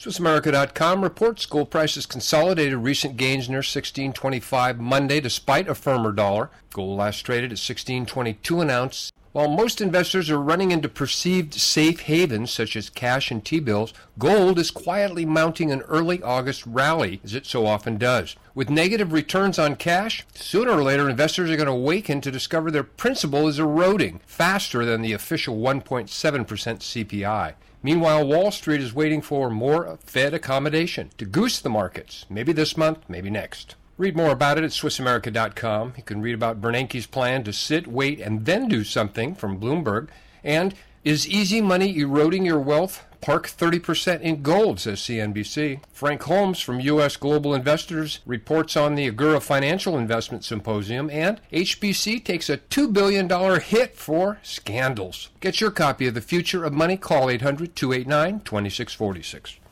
SwissAmerica.com reports gold prices consolidated recent gains near $16.25 Monday despite a firmer dollar. Gold last traded at $16.22 an ounce. While most investors are running into perceived safe havens such as cash and T-bills, gold is quietly mounting an early August rally, as it so often does. With negative returns on cash, sooner or later investors are going to awaken to discover their principal is eroding faster than the official 1.7% CPI. Meanwhile, Wall Street is waiting for more Fed accommodation to goose the markets, maybe this month, maybe next. Read more about it at SwissAmerica.com. You can read about Bernanke's plan to sit, wait, and then do something from Bloomberg. And is easy money eroding your wealth? Park 30% in gold, says CNBC. Frank Holmes from U.S. Global Investors reports on the Agura Financial Investment Symposium, and HBC takes a $2 billion hit for scandals. Get your copy of The Future of Money. Call 800-289-2646.